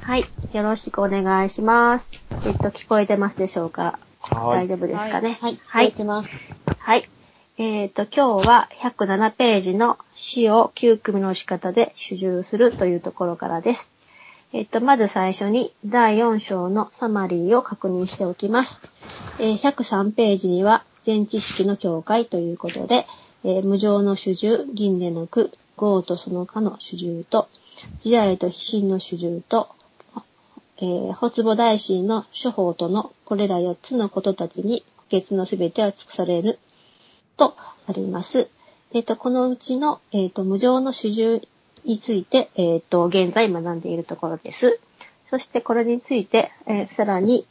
はい。よろしくお願いします。聞こえてますでしょうか？大丈夫ですかね？ はい。聞こえてます。 はい。今日は107ページの死を9組の仕方で主従するというところからです。まず最初に第4章のサマリーを確認しておきます。103ページには全知識の境界ということで、無常の主従、輪廻の苦、業とその他の主従と、慈愛と非心の主従と、発母大神の諸法とのこれら4つのことたちに不潔のすべては尽くされるとあります。このうちの、無常の主従について、現在学んでいるところです。そしてこれについて、さらに、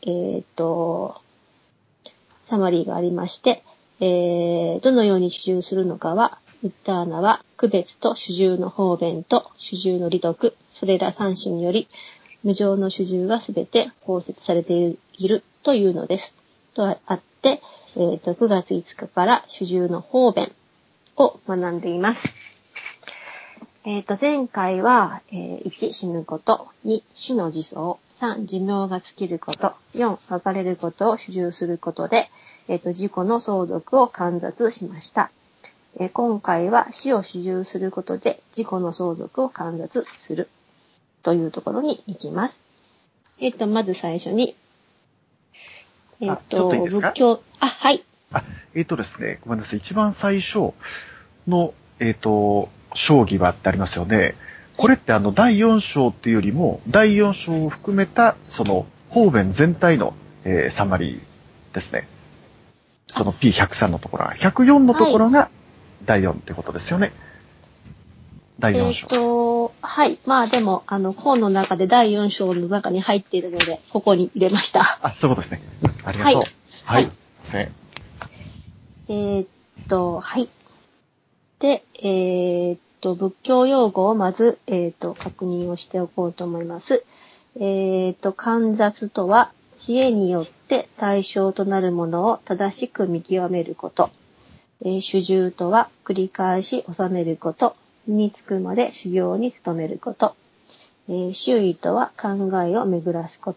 サマリーがありまして、どのように主従するのかは、ウッターナは区別と主従の方便と主従の利得、それら三種により、無常の主従はすべて包摂されているというのです。とあって、9月5日から主従の方便を学んでいます。前回は、1、死ぬこと、2、死の自走、3、寿命が尽きること、4、別れることを主従することで、自己の相続を観察しました。今回は死を主従することで自己の相続を観察するというところに行きます。まず最初に、 ちょっといいですか？ 仏教、はい。 ですね、ごめんなさい。一番最初の、章義はってありますよね。これって第4章っていうよりも、第4章を含めた、その、方便全体の、サマリーですね。その P103 のところが、104のところが第4ってことですよね。第4章。 はい。まあでも、本の中で第4章の中に入っているので、ここに入れました。 そういうことですね。ありがとう。はい。 はい。はい。で、仏教用語をまず、確認をしておこうと思います。観察とは、知恵によって対象となるものを正しく見極めること。主従とは、繰り返し収めること。身につくまで修行に努めること。周囲とは考えを巡らすこと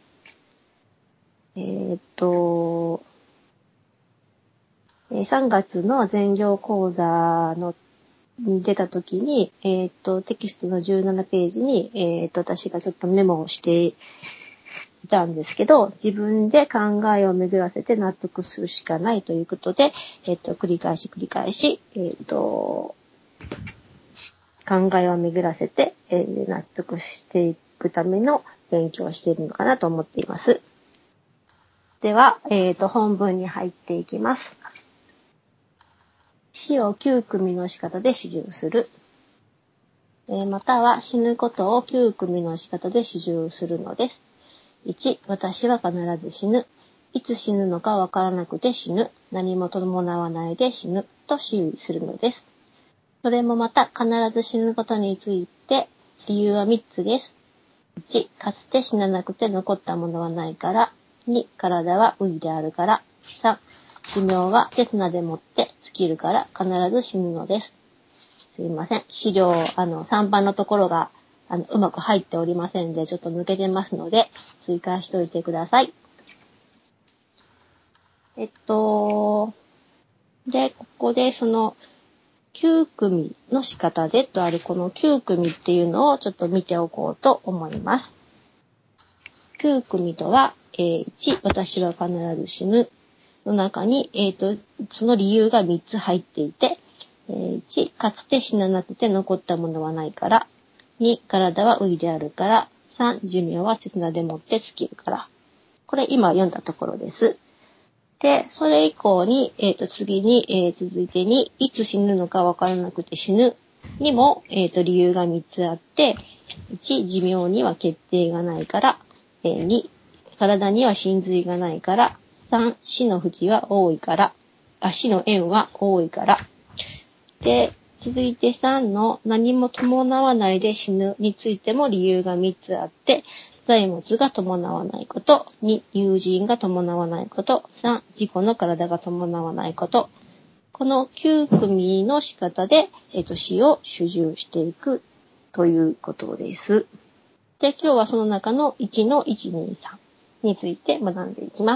。3月の全業講座に出た時に、テキストの17ページに、私がちょっとメモをしていたんですけど、自分で考えを巡らせて納得するしかないということで、繰り返し、考えを巡らせて、納得していくための勉強をしているのかなと思っています。では、本文に入っていきます。死を9組の仕方で主従する。または死ぬことを9組の仕方で主従するのです。1、私は必ず死ぬ。いつ死ぬのかわからなくて死ぬ。何も伴わないで死ぬ。と注意するのです。それもまた必ず死ぬことについて理由は3つです。1、かつて死ななくて残ったものはないから。2、体は無為であるから。3、寿命は刹那でもって尽きるから必ず死ぬのです。すいません。資料、3番のところが、うまく入っておりませんで、ちょっと抜けてますので、追加しといてください。で、ここでその、9組の仕方でとあるこの9組っていうのをちょっと見ておこうと思います。9組とは、1、私は必ず死ぬの中に、その理由が3つ入っていて、1、かつて死ななくて残ったものはないから。2、体は無為であるから。3、寿命は刹那でもって尽きるから。これ今読んだところです。で、それ以降に、次に、続いてに、いつ死ぬのかわからなくて死ぬにも、理由が3つあって、1、寿命には決定がないから、2、体には真髄がないから、3、死の縁は多いから、死の縁は多いから。で、続いて3の何も伴わないで死ぬについても理由が3つあって、財物が伴わないこと、2、友人が伴わないこと、3、自己の体が伴わないこと。この9組の仕方で、死を主従していくということです。 で、今日はその中の1の123について学んでいきます。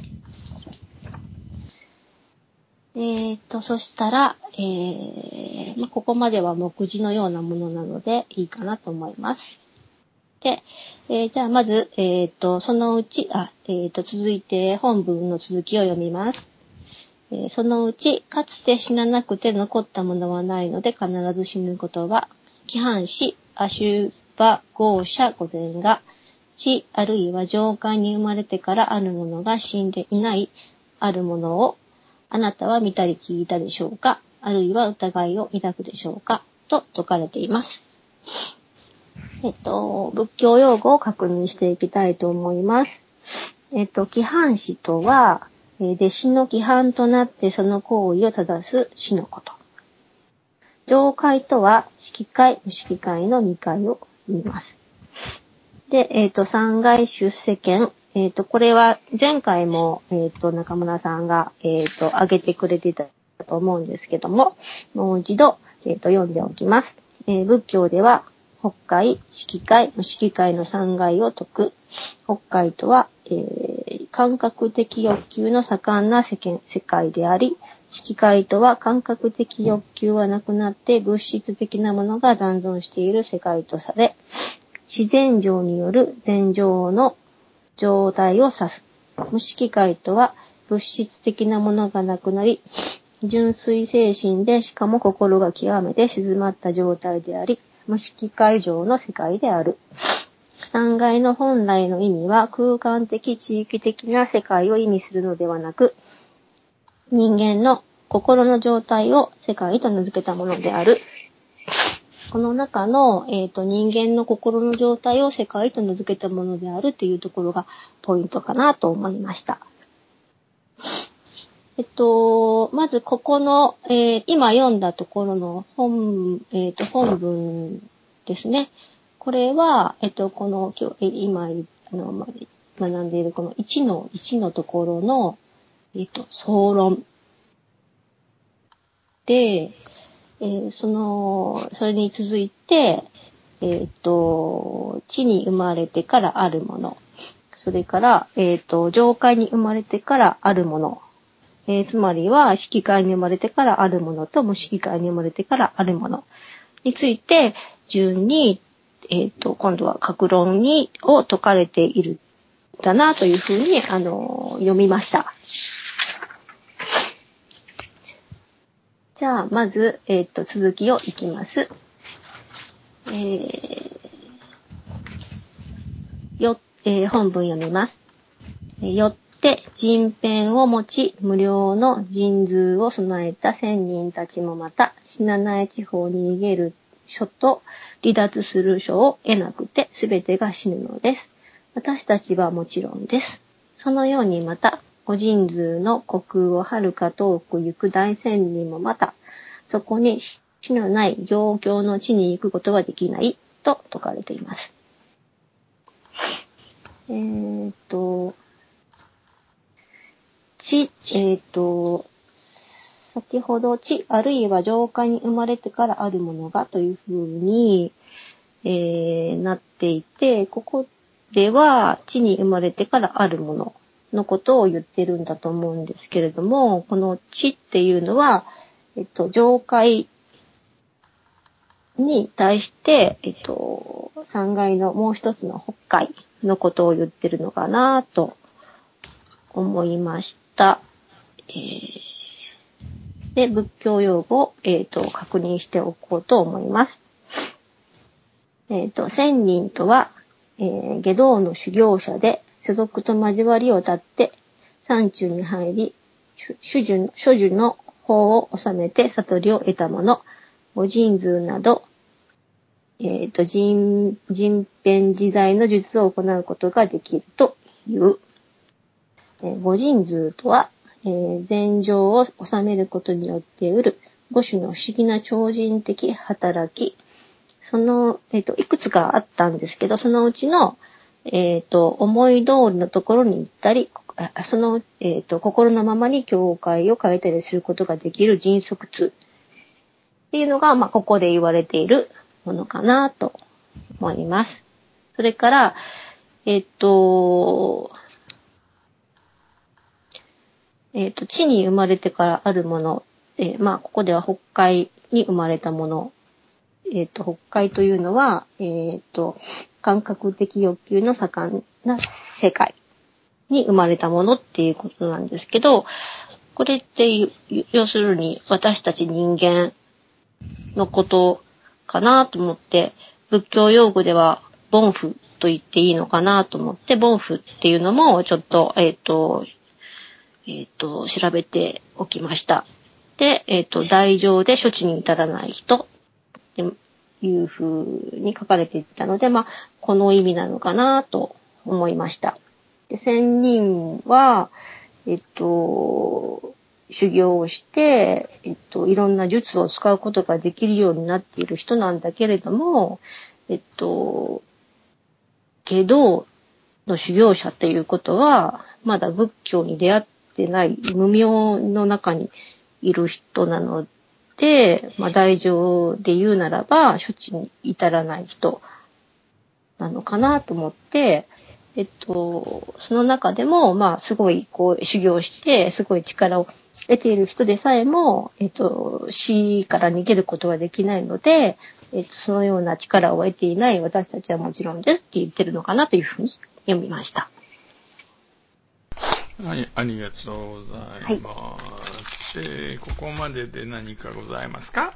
そしたら、ここまでは目次のようなものなのでいいかなと思います。で、じゃあまず、そのうち、続いて本文の続きを読みます。そのうち、かつて死ななくて残ったものはないので必ず死ぬことは、規範死、アシュバ、ゴーシャ、ゴゼンが、死あるいは上界に生まれてからあるものが死んでいないあるものを、あなたは見たり聞いたでしょうか、あるいは疑いを抱くでしょうかと説かれています。仏教用語を確認していきたいと思います。規範死とは、弟子の規範となってその行為を正す死のこと。上界とは、式界、無式界の2回を言います。で、三階出世権。これは前回も、中村さんが、挙げてくれていたと思うんですけども、もう一度、読んでおきます。仏教では、北界、式界、無式界の三階を説く。北界とは、感覚的欲求の盛んな世界であり、式界とは感覚的欲求はなくなって物質的なものが残存している世界とされ、自然情による前情の状態を指す。無色界とは物質的なものがなくなり、純粋精神でしかも心が極めて静まった状態であり、無色界上の世界である。三界の本来の意味は空間的地域的な世界を意味するのではなく、人間の心の状態を世界と名付けたものである。この中の、人間の心の状態を世界と名付けたものであるというところがポイントかなと思いました。まずここの、今読んだところの本文ですね。これは、この今学んでいるこの1の1のところの、総論で、それに続いて、地に生まれてからあるもの。それから、上界に生まれてからあるもの。つまりは、色界に生まれてからあるものと無色界に生まれてからあるものについて、順に、今度は各論を説かれているんだなというふうに、読みました。じゃあ、まず、続きをいきます。本文読みます。よって、人偏を持ち、無料の人数を備えた仙人たちもまた、死なない地方に逃げる書と離脱する書を得なくて、すべてが死ぬのです。私たちはもちろんです。そのようにまた、ご人数の虚空を遥か遠く行く大仙人もまた、そこに死のない状況の地に行くことはできないと説かれています。先ほど地あるいは上界に生まれてからあるものがというふうに、なっていて、ここでは地に生まれてからあるもののことを言ってるんだと思うんですけれども、この地っていうのは、上界に対して、三階のもう一つの北海のことを言ってるのかなと思いました。で、仏教用語を、確認しておこうと思います。仙人とは、下道の修行者で、世俗と交わりを絶って、山中に入り、所受の法を収めて悟りを得た者、ご人数など、人偏自在の術を行うことができるという。ご人数とは、禅情を収めることによって得る五種の不思議な超人的働き。その、いくつかあったんですけど、そのうちの、思い通りのところに行ったり、その、心のままに境界を変えたりすることができる迅速通っていうのが、ここで言われているものかなと思います。 それから、地に生まれてからあるもの、ここでは北海に生まれたもの、北海というのは、感覚的欲求の盛んな世界に生まれたものっていうことなんですけど、これって要するに私たち人間のことかなと思って、仏教用語では凡夫と言っていいのかなと思って、凡夫っていうのもちょっと、調べておきました。で、大乗で処置に至らない人っていう風に書かれていたので、この意味なのかなと思いました。で、仙人は、修行をして、いろんな術を使うことができるようになっている人なんだけれども、外道の修行者っていうことは、まだ仏教に出会ってない無明の中にいる人なので、大乗で言うならば、処置に至らない人なのかなと思って、その中でも、すごい、修行して、すごい力を得ている人でさえも、死から逃げることはできないので、そのような力を得ていない私たちはもちろんですって言ってるのかなというふうに読みました。 はい、ありがとうございます。はい、ここまでで何かございますか？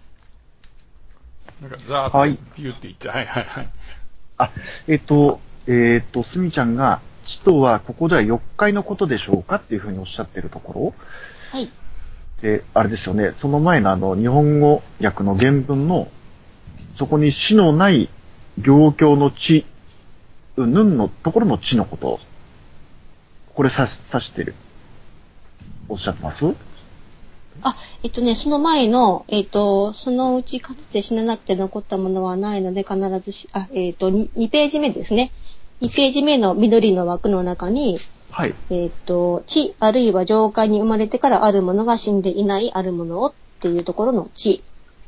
なんかザーッとピューって言って、はいはいはい。 すみちゃんが、地とはここでは四階のことでしょうかっていうふうにおっしゃってるところ。 はい。 で、あれですよね、その前の日本語訳の原文の、そこに死のない行教の地、ぬんのところの地のこと。これ指してる。おっしゃってます？ その前の、そのうちかつて死ななくて残ったものはないので必ず2ページ目ですね。2ページ目の緑の枠の中に、 はい。 地、あるいは上界に生まれてからあるものが死んでいないあるものをっていうところの地。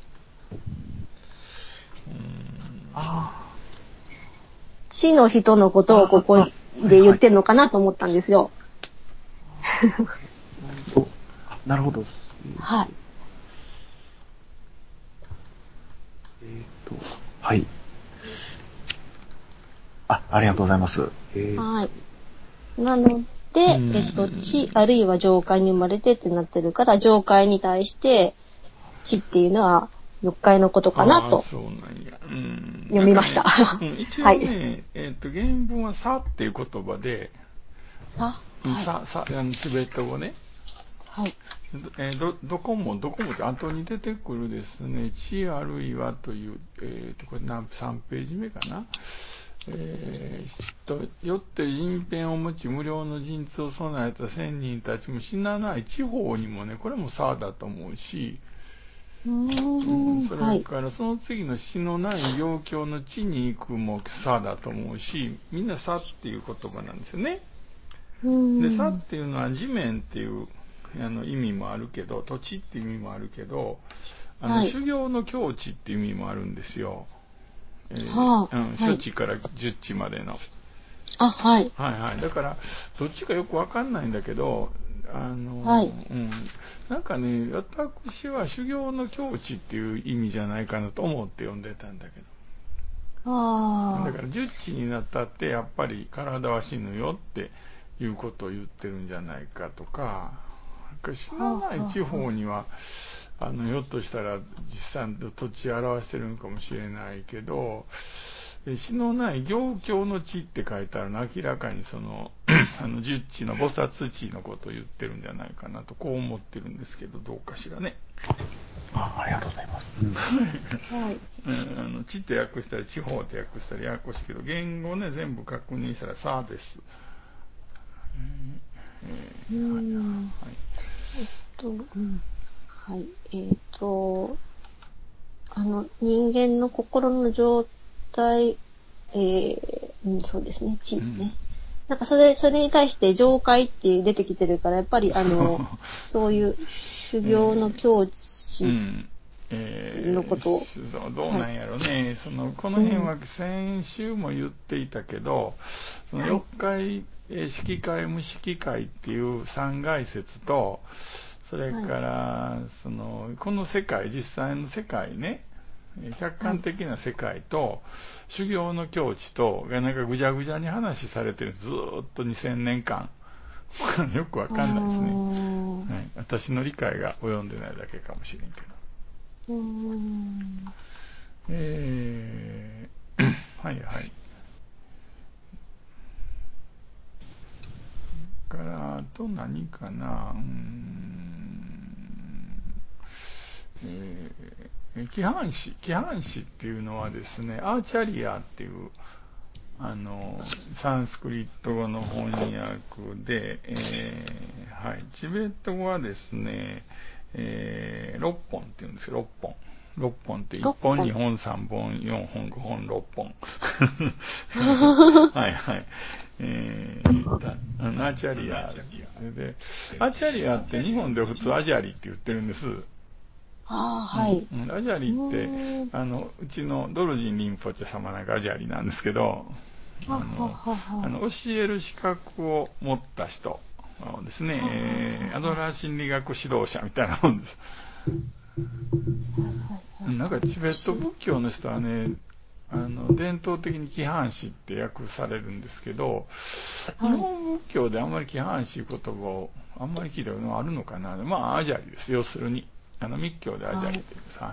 死の人のことをここで言ってるのかなと思ったんですよ。 なるほど。 はい。 はい。ありがとうございます。 はい。なので、地あるいは上界に生まれてってなってるから、上界に対して、地っていうのは、四階のことかなと。 そうなんや。 読みました。 一応ね、原文はさっていう言葉で、チベット語ね。 はい。 どこも後に出てくるですね、地あるいはという、これ3ページ目かな。よって人偏を持ち無料の陣痛を備えた仙人たちも死なない地方にもね、これもさだと思うし、それからその次の死のない行教の地に行くもさだと思うし、みんなさっていう言葉なんですよね。で、さっていうのは地面っていう意味もあるけど、土地っていう意味もあるけど、修行の境地っていう意味もあるんですよ。処置から十地までの。 はい。 はいはい。だから、どっちかよくわかんないんだけど、なんかね、私は修行の境地っていう意味じゃないかなと思って読んでたんだけど。だから、十地になったって、やっぱり体は死ぬよっていうことを言ってるんじゃないかとか、死なない地方には、ひょっとしたら実際の土地を表してるのかもしれないけど、死のない行教の地って書いてあるのは明らかにその十地の菩薩地のことを言ってるんじゃないかなとこう思ってるんですけど、どうかしらね。 ありがとうございます。 地って訳したり地方って訳したりややこしいけど、言語ね全部確認したらさです。 人間の心の状態、そうですね、地ね。なんかそれに対して上界って出てきてるから、やっぱりそういう修行の境地のことを。 どうなんやろね、この辺は先週も言っていたけど、四回、色界無色界っていう三概説と、それから、この世界、実際の世界ね、客観的な世界と、修行の境地とがなんかぐちゃぐちゃに話されてる、ずーっと2000年間。よくわかんないですね、はい。私の理解が及んでないだけかもしれんけど。はいはい。から、あと何かな、規範詞っていうのはですね、アーチャリアっていう、サンスクリット語の翻訳で、はい、チベット語はですね、6本って言うんですけど、6本って1本、2本、3本、4本、5本、6本。はいはい。アーチャリアで、アーチャリアって日本では普通アジャリって言ってるんです。 はい。 アジャリって、うちのドルジン・リンポチェ様なんかアジャリなんですけど、教える資格を持った人ですね、アドラー心理学指導者みたいなもんです。なんかチベット仏教の人はね、伝統的に規範師って訳されるんですけど、日本仏教であんまり規範師言葉をあんまり聞いたことあるのかな。まあアジャリです。要するに密教でアジャリというです。はい。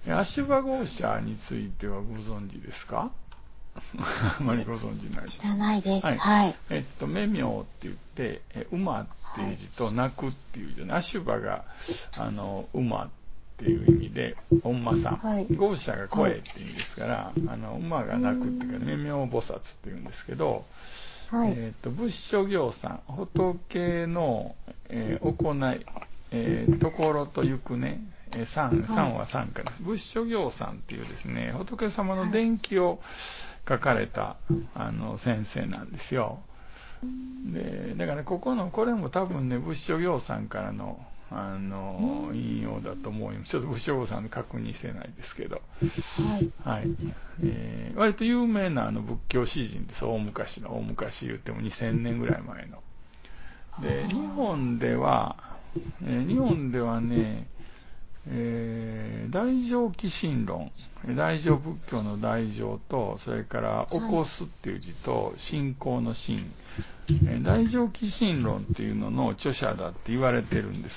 アシュバゴーシャについてはご存知ですか？あまりご存知ないです。 知らないです。はい。 メミョウって言って、馬っていう字と泣くっていう字、アシュバが馬っていう意味で、お馬さん。ゴーシャが声っていう意味ですから、馬が泣くっていうか、メミョウ菩薩っていうんですけど、仏所行さん、仏の、行い、ところと行くね、三は三からです。仏所行さんっていうですね、仏様の伝記を書かれた、先生なんですよ。で、だからこれも多分ね、仏所行さんからの、引用だと思います。ちょっと仏所行さんで確認してないですけど。はい。割と有名な仏教詩人です。大昔言っても2000年ぐらい前の。で、日本ではね、大乗起信論、大乗仏教の大乗と、それから起こすっていう字と、信仰の信、大乗起信論っていうのの著者だって言われてるんです。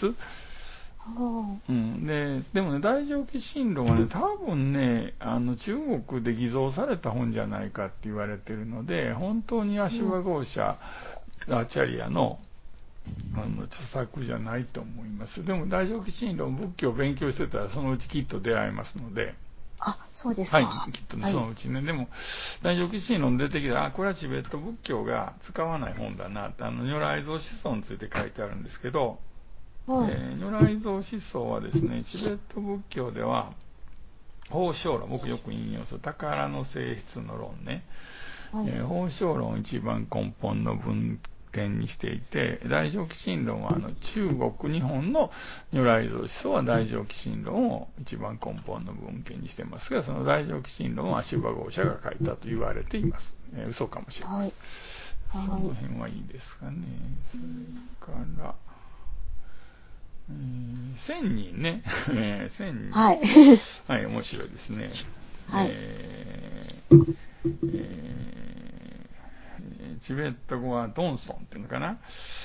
でもね、大乗起信論はね、多分ね、中国で偽造された本じゃないかって言われてるので、本当にアシュバゴーシャ、アーチャリアの著作じゃないと思います。でも大乗起信論、仏教を勉強してたらそのうちきっと出会えますので。 そうですか。 はい、きっとね、そのうちね。でも、大乗起信論出てきたら、これはチベット仏教が使わない本だなって、如来蔵思想について書いてあるんですけど、如来蔵思想はですね、チベット仏教では、宝生論、僕よく引用する宝の性質の論ね。宝生論を一番根本の文献にしていて、大乗起信論は中国、日本の如来蔵思想は大乗起信論を一番根本の文献にしてますが、その大乗起信論はアシュバゴーシャが書いたと言われています。嘘かもしれません。その辺はいいですかね。それから、千人ね。千人。はい、面白いですね。チベット語はドンソンっていうのかな。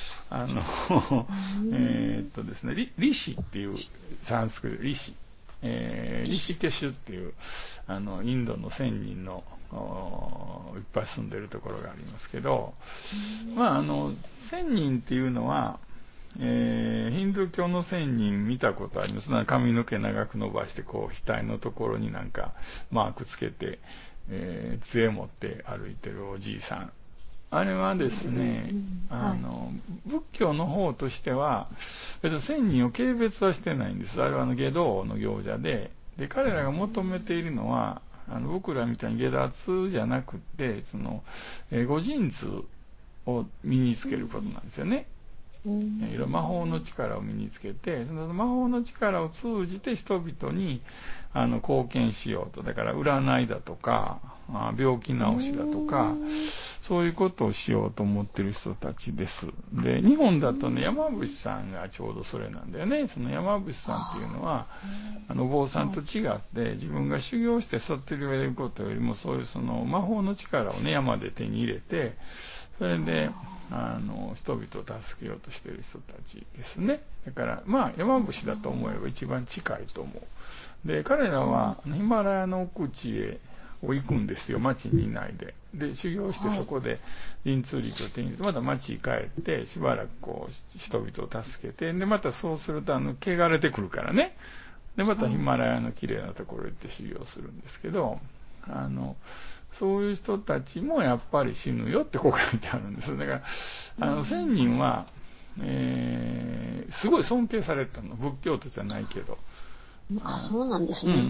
ですね、リシっていうサンスクリット、リシケシュっていう、インドの仙人の、いっぱい住んでるところがありますけど、仙人っていうのは、ヒンドゥー教の仙人見たことあります。髪の毛長く伸ばして、額のところになんかマークつけて、杖持って歩いてるおじいさん。あれはですね、仏教の方としては、別に仙人を軽蔑はしてないんです。あれは下道の行者で、彼らが求めているのは、僕らみたいに下脱じゃなくて、御神通を身につけることなんですよね。 魔法の力を身につけて、その魔法の力を通じて人々に貢献しようと。だから占いだとか、病気治しだとか、そういうことをしようと思ってる人たちです。で、日本だとね、山伏さんがちょうどそれなんだよね。その山伏さんっていうのは、お坊さんと違って、自分が修行して悟りを得ることよりも、そういうその魔法の力をね、山で手に入れて、それで、人々を助けようとしている人たちですね。だから、まあ、山伏だと思えば一番近いと思う。で、彼らはヒマラヤの奥地へ行くんですよ、町にいないで。で、修行してそこで神通力を手に入れて、また町に帰って、しばらくこう、人々を助けて、で、またそうすると、汚れてくるからね。で、またヒマラヤの綺麗なところへ行って修行するんですけど、そういう人たちもやっぱり死ぬよってこう書いてあるんです。だから、仙人は、すごい尊敬されたの。仏教徒じゃないけど。 そうなんですね。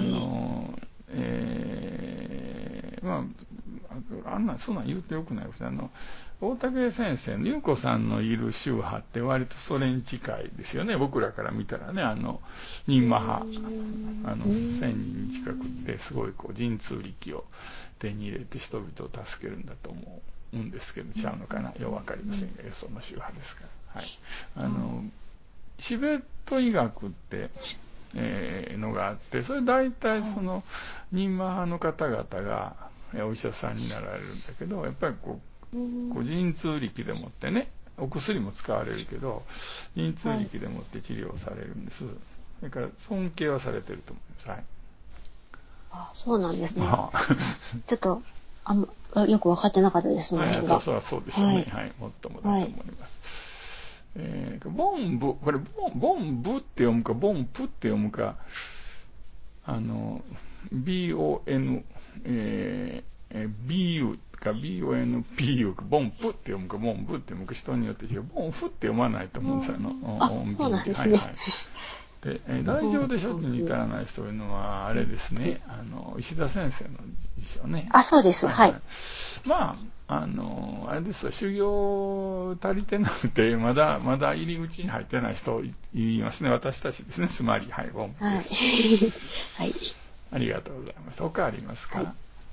まあ、そんなん言うとよくないです。大竹先生の優子さんのいる宗派って割とそれに近いですよね。僕らから見たらね、仁摩派、仙人に近くって、すごいこう、神通力を手に入れて人々を助けるんだと思うんですけど、ちゃうのかな。よくわかりませんが、その宗派ですから。はい。チベット医学って、のがあって、それ大体その、仁摩派の方々がお医者さんになられるんだけど、やっぱりこう神通力でもってね、お薬も使われるけど、神通力でもって治療されるんです。だから尊敬はされてると思います。はい。 そうなんですね。ちょっと、よく分かってなかったです、その辺が。 そうでしょうね。はい。もっともだと思います。ボンブ、これ、ボンブって読むか、ボンプって読むか、B-O-N、B-U か B-O-N-P-U か、ボンプって読むか、ボンブって読むか、人によって違う。ボンフって読まないと思うんですよ。 そうなんですね。 で、大乗で処置に至らない人というのは、あれですね、石田先生の辞書ね。 そうです。はい。 まあ、あれですよ、修行足りてなくて、まだ入り口に入ってない人言いますね。私たちですね。つまり、はい、ボンです。 はい。 ありがとうございます。他ありますか？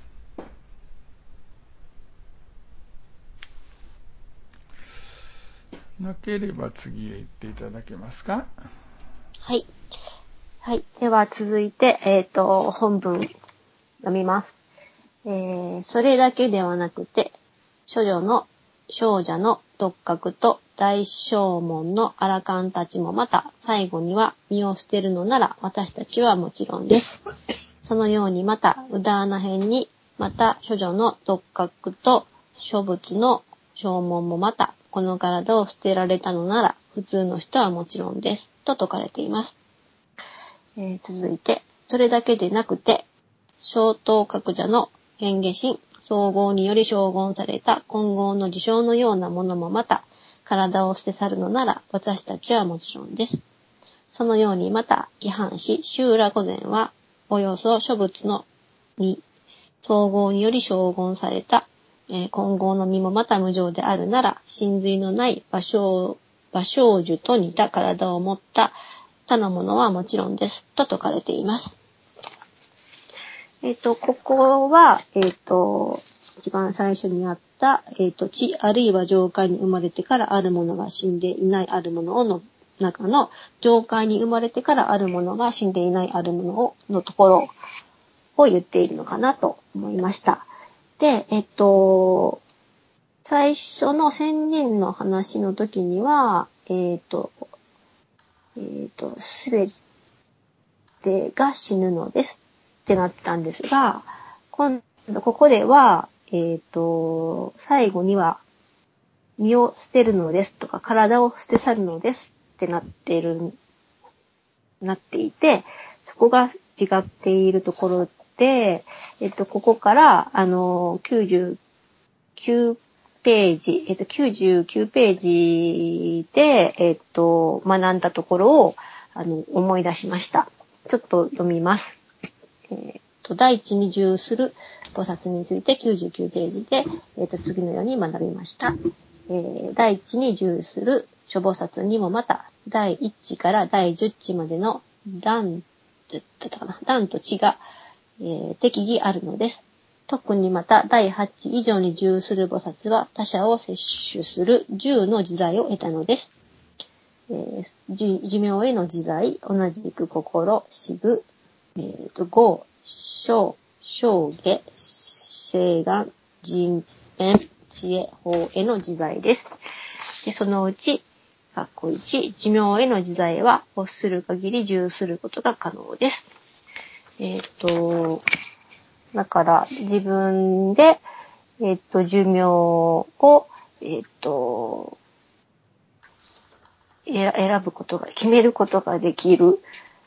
なければ次へ行っていただけますか？ はい。はい。では続いて、本文読みます。それだけではなくて、少女の独覚と大正門のアラカンたちもまた最後には身を捨てるのなら私たちはもちろんです。そのようにまたウダーナ編にまた処女の独覚と諸仏の正門もまたこの体を捨てられたのなら普通の人はもちろんですと説かれています。続いてそれだけでなくて小等覚者の変化心総合により称言された混合の事象のようなものもまた体を捨て去るのなら私たちはもちろんです。そのようにまた規範し修羅御前はおよそ諸仏の身総合により称言された、混合の身もまた無常であるなら真髄のない芭蕉樹と似た体を持った他のものはもちろんですと説かれています。ここは、一番最初にあった、地あるいは上界に生まれてからあるものが死んでいないあるものの中の上界に生まれてからあるものが死んでいないあるもののところを言っているのかなと思いました。で、最初の仙人の話の時には、すべてが死ぬのですってなったんですが、今度ここでは、最後には身を捨てるのですとか体を捨て去るのですってなっていて、そこが違っているところで、ここから、99ページ、99ページで、学んだところを、思い出しました。ちょっと読みます。第一に従する菩薩について99ページで、次のように学びました。 第1に従する諸菩薩にもまた、第1から第10地までの段と地が、適宜あるのです。特にまた第8地以上に従する菩薩は他者を摂取する10の自在を得たのです。寿命への自在、同じく心、支部、業、生、生下、誓願、人変、知恵、法への自在です。で、そのうち、1、寿命への自在は欲する限り従することが可能です。だから自分で、寿命を、選ぶことが、決めることができる、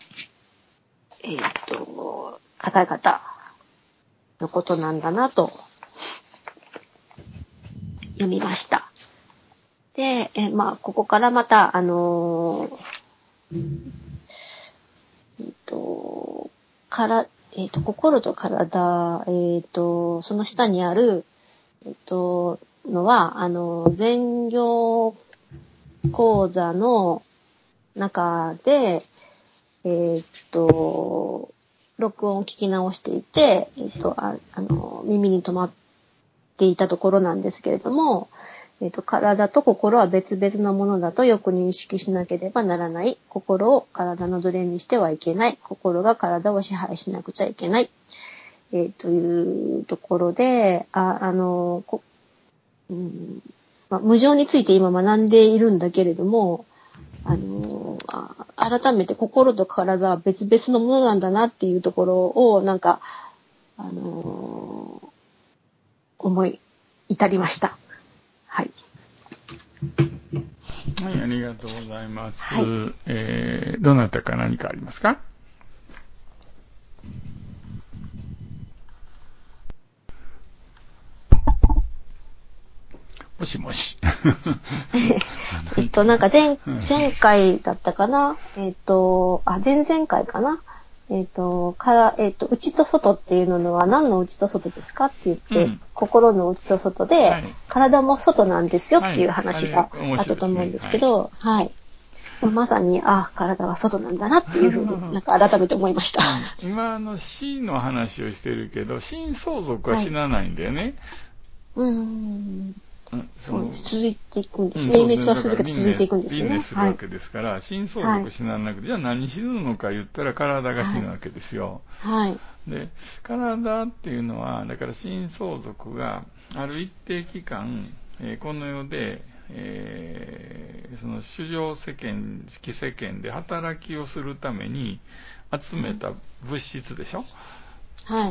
方々のことなんだなと、読みました。で、ここからまた、心と体、その下にある、のは、全行講座の中で、録音を聞き直していて、耳に留まっていたところなんですけれども、体と心は別々のものだとよく認識しなければならない。心を体の奴隷にしてはいけない。心が体を支配しなくちゃいけない。というところで、無常について今学んでいるんだけれども、改めて心と体は別々のものなんだなっていうところを、思い至りました。はい。 はい、ありがとうございます。 はい、 どなたか何かありますか？もしもし。 前回だったかな前々回かな内と外っていうのは何の内と外ですかって言って、心の内と外で、はい、体も外なんですよっていう話があったと思うんですけど、はい。まさに、体は外なんだなっていうふうに、改めて思いました。 今、死の話をしてるけど、心相続は死なないんだよね。 そうです。続いていくんですね。滅はするけど続いていくんですよね。 輪廻するわけですから、心相続死ななくて、じゃあ何死ぬのか言ったら体が死ぬわけですよ。 はい。 で、体っていうのは、だから心相続がある一定期間、この世で、その衆生世間、気世間で働きをするために集めた物質でしょ。 はい。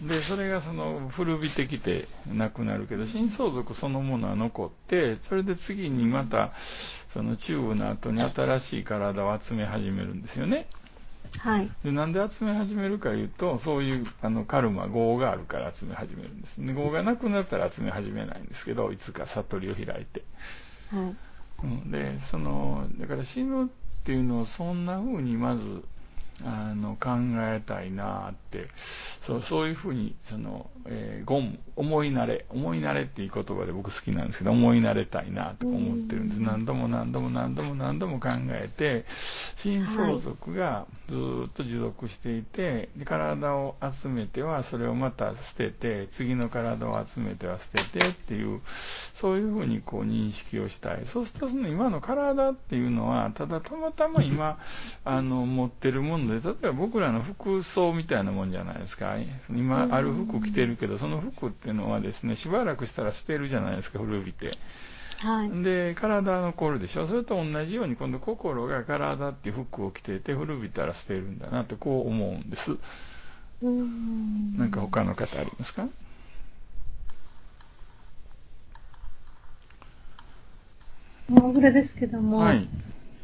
で、それが古びてきてなくなるけど、心相続そのものは残って、それで次にまた、中部の後に新しい体を集め始めるんですよね。 はい。 で、なんで集め始めるかいうと、そういう、カルマ、業があるから集め始めるんです。で、業がなくなったら集め始めないんですけど、いつか悟りを開いて。 はい。 で、だから死ぬっていうのをそんな風にまず、考えたいなって、そういうふうに、思い慣れっていう言葉で僕好きなんですけど、思い慣れたいなと思ってるんです。何度も考えて、心相続がずっと持続していて、で体を集めてはそれをまた捨てて、次の体を集めては捨ててっていう、そういうふうに認識をしたい。そうすると今の体っていうのは、たまたま今、持ってるもので、例えば僕らの服装みたいなもんじゃないですか。今ある服着てるけど、その服っていうのはですね、しばらくしたら捨てるじゃないですか、古びて。 はい。 で、体は残るでしょ。それと同じように、今度心が体っていう服を着ていて、古びたら捨てるんだなと、こう思うんです。なんか他の方ありますか？ これですけども、 はい。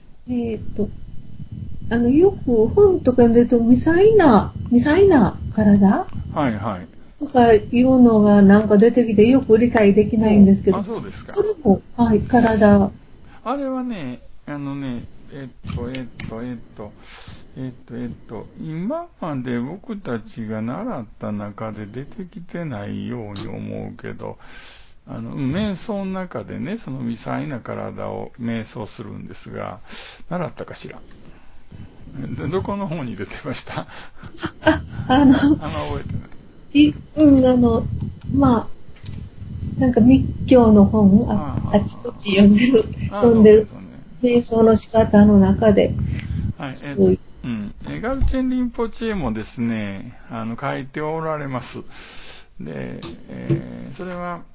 よく本とかで言うと、微細な体はいはい。 とかいうのがなんか出てきてよく理解できないんですけど、 そうですか。 それも、はい、体。 あれはね、今まで僕たちが習った中で出てきてないように思うけど、 瞑想の中でね、その微細な体を瞑想するんですが、習ったかしら。どこの方に出てました？あんま覚えてない。 まあ、なんか密教の本、あちこち読んでる、瞑想の仕方の中で、 はい、ガルチェンリンポチェもですね、書いておられます。で、それは、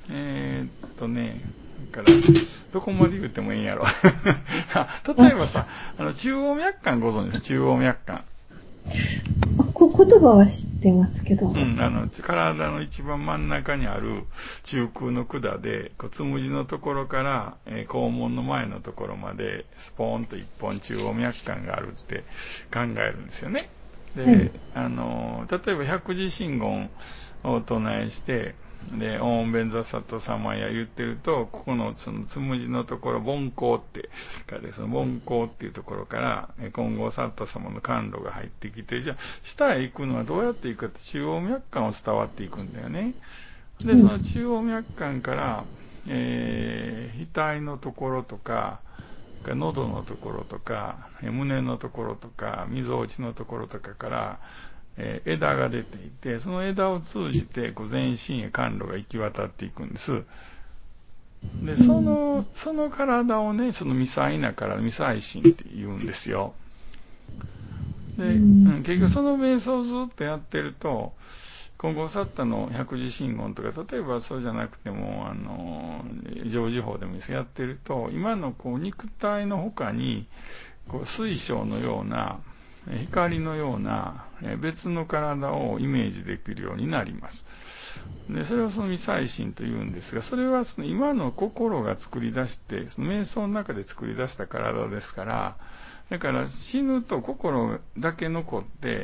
だから、どこまで言ってもいいんやろ。例えばさ、中央脈管ご存知ですか？中央脈管。 言葉は知ってますけど。 体の一番真ん中にある中空の管で、つむじのところから、肛門の前のところまで、スポーンと一本中央脈管があるって考えるんですよね。で、例えば百字真言を唱えして、で、オンベンザサト様や言ってると、ここのそのつむじのところ、盆口って書いて、その盆口っていうところから、金剛サッタ様の甘露が入ってきて、じゃあ、下へ行くのはどうやって行くかって、中央脈管を伝わっていくんだよね。で、その中央脈管から、額のところとか、喉のところとか、胸のところとか、みぞおちのところとかから、枝が出ていて、その枝を通じて全身へ甘露が行き渡っていくんです。で、その体をね、その微細な体、微細心って言うんですよ。で、結局その瞑想をずっとやってると、金剛サッタの百字真言とか、例えばそうじゃなくても、常時法でもいいですけど、やってると、今の肉体の他に、水晶のような、光のような別の体をイメージできるようになります。で、それをその微細心と言うんですが、それはその今の心が作り出して、その瞑想の中で作り出した体ですから、だから死ぬと心だけ残って、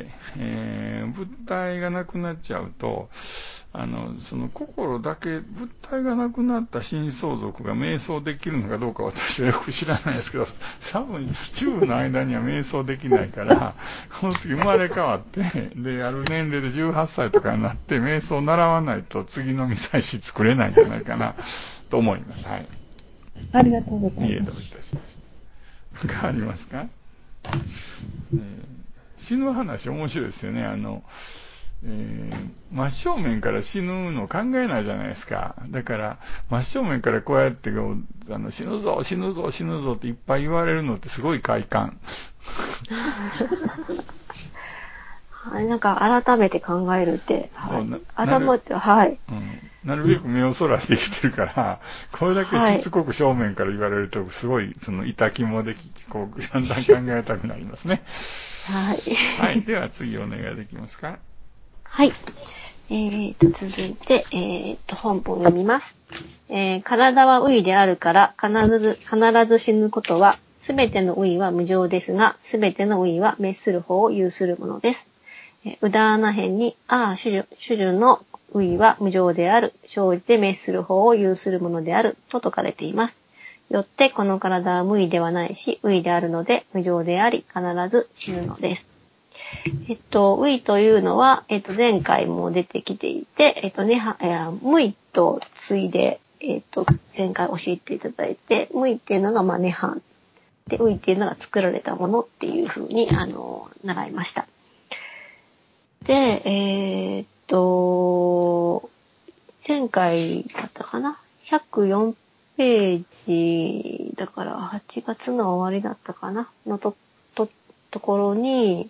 物体がなくなっちゃうと、その心だけ、物体がなくなった新相続が瞑想できるのかどうか私はよく知らないですけど、多分中の間には瞑想できないから、この次生まれ変わって、で、ある年齢で18歳とかになって、瞑想を習わないと次の未来史作れないんじゃないかな、と思います。はい。 ありがとうございます。 いえ、どういたしました。他ありますか？死ぬ話面白いですよね。真正面から死ぬの考えないじゃないですか。だから、真正面からこうやって死ぬぞ、死ぬぞ、死ぬぞっていっぱい言われるのってすごい快感。 なんか改めて考えるって、はい、頭って、はい、 なるべく目をそらして生きてるから、これだけしつこく正面から言われると、すごい、痛気もでき、だんだん考えたくなりますね。 はい。 はい。では次お願いできますか？ はい。続いて、本文を読みます。体は의であるから、必ず死ぬことは、すべての의は無常ですが、すべての의は滅する方を有するものです。うだな辺に、種々の의は無常である、生じて滅する方を有するものである、と説かれています。よって、この体は無為ではないし、의であるので、無常であり、必ず死ぬのです。의というのは、前回も出てきていて、無為と対で、前回教えていただいて、無為っていうのが、涅槃。で、의っていうのが作られたものっていう風に、習いました。で、前回だったかな ?104 ページ、だから8月の終わりだったかなのところに、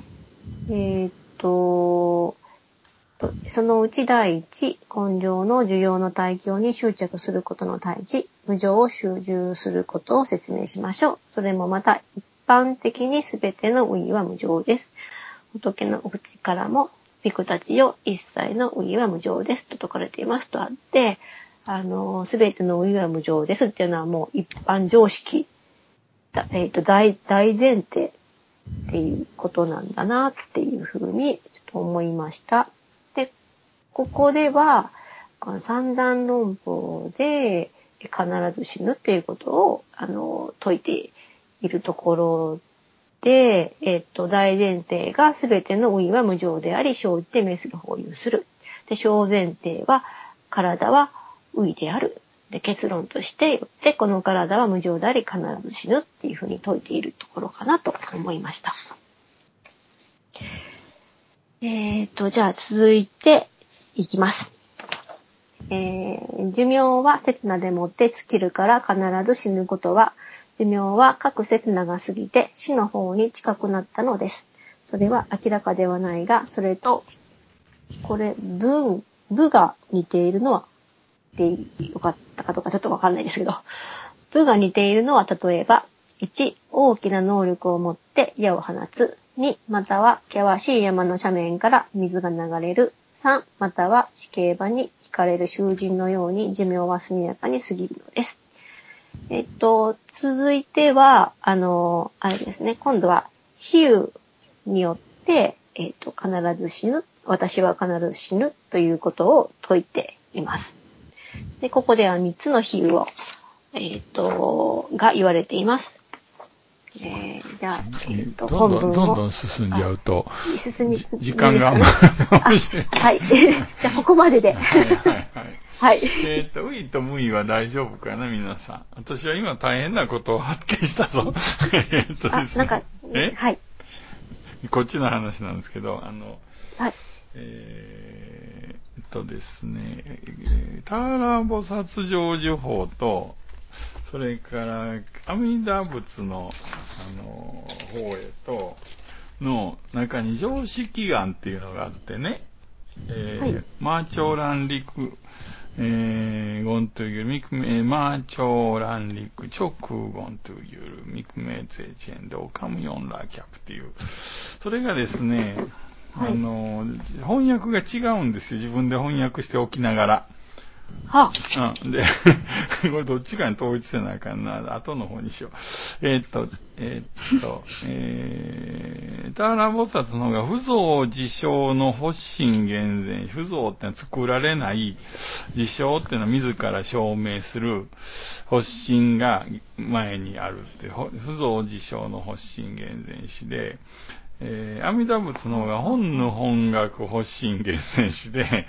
そのうち第一、根性の受容の対境に執着することの対一、無常を修従することを説明しましょう。それもまた一般的にすべての의は無常です。仏の口からも、ビクたちよ、一切の의は無常ですと説かれていますとあって、すべての의は無常ですっていうのはもう一般常識、大前提っていうことなんだなっていうふうにちょっと思いました。で、ここでは、三段論法で必ず死ぬっていうことを、説いているところで、大前提が全ての의は無常であり、生じて滅する方を有する。で、小前提は、体はウイである。で、結論としてよって、この体は無常であり必ず死ぬっていうふうに説いているところかなと思いました。じゃあ続いていきます。寿命は刹那でもって尽きるから必ず死ぬことは、寿命は各刹那が過ぎて死の方に近くなったのです。それは明らかではないが、それと、これ、部が似ているのは、でよかったかどうかちょっとわかんないですけど、部が似ているのは例えば、1、大きな能力を持って矢を放つ。2、または険しい山の斜面から水が流れる。3、または死刑馬に引かれる囚人のように寿命は速やかに過ぎるのです。続いては、あれですね、今度は比喩によって、必ず死ぬ、私は必ず死ぬということを説いています。で、ここでは3つの比喩を、が言われています。じゃあ、 どんどん進んじゃうと、時間がはい。じゃあ、ここまでで。はい。 ウイとムイは大丈夫かな、皆さん。私は今大変なことを発見したぞ。ですね。 はい。 こっちの話なんですけど、はい。ですね、ターラー菩薩成就法と、それから阿弥陀仏の法へとの中に常識眼っていうのがあってね、はい、マーチョーランリクゴンというミクメマーチョーランリクチョクゴンというミクメツェチェンドカムヨンラーキャプっていう、それがですね、はい、翻訳が違うんですよ。自分で翻訳しておきながら。 はあ、で、これどっちかに統一せなあかんな。後の方にしよう。ターラ菩薩の方が不造自性の発心厳然。不造ってのは作られない自性っていうのは自ら証明する発心が前にあるって、不造自性の発心厳然しで、阿弥陀仏の方が本の本学発心厳選しで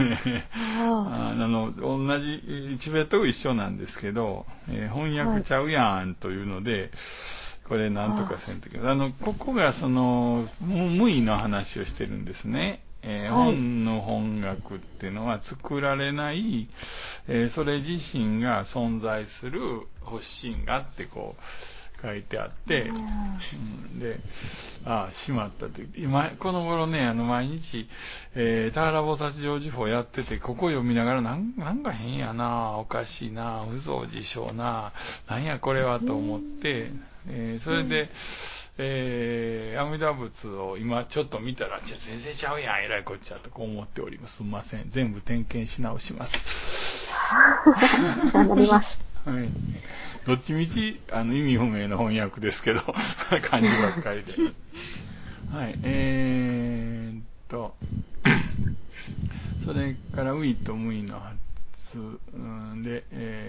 同じ一ベと一緒なんですけど、翻訳ちゃうやんというので、これなんとかせんとけど、ここがその無意の話をしてるんですね。本の本学っていうのは作られない、それ自身が存在する発心がってこう書いてあって、で、しまったと。今、この頃ね、毎日、田原菩薩成就法やってて、ここ読みながら、なんか変やな、おかしいな、不造自性な、なんやこれはと思って、それで、阿弥陀仏を今ちょっと見たら、全然ちゃうやん、えらいこっちゃとこう思っております。すみません。全部点検し直します。 頑張ります。 はい。どっちみち、意味不明の翻訳ですけど、漢字ばっかりで。はい。それから、ウイとムイの発で、